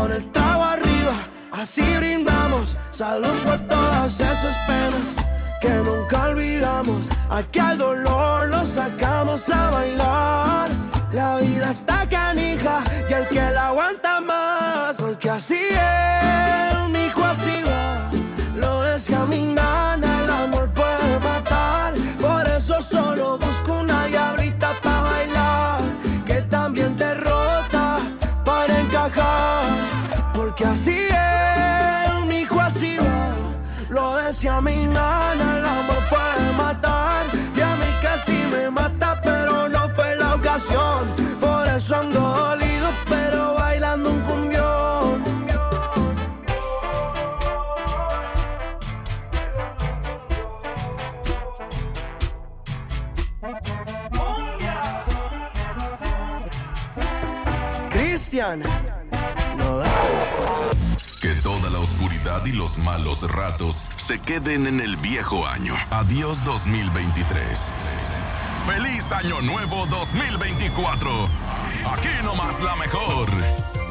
con el trago arriba, así brindamos. Salud por todas esas penas que nunca olvidamos. Aquí al dolor lo sacamos a bailar. La vida está canija y el que la aguanta más, porque así es, mijo, así va. Lo decía mi nana, el amor puede matar. Por eso solo busco una diablita pa' bailar, que también te rota para encajar. Porque así es, mijo, así va. Lo decía mi nana, el amor puede matar. Y a mí casi me mata, pero no fue la ocasión. Por eso ando dolido, pero bailando un cumbión. Cristian, no da. Que toda la oscuridad y los malos ratos se queden en el viejo año. Adiós 2023. ¡Feliz Año Nuevo 2024! Aquí nomás la mejor.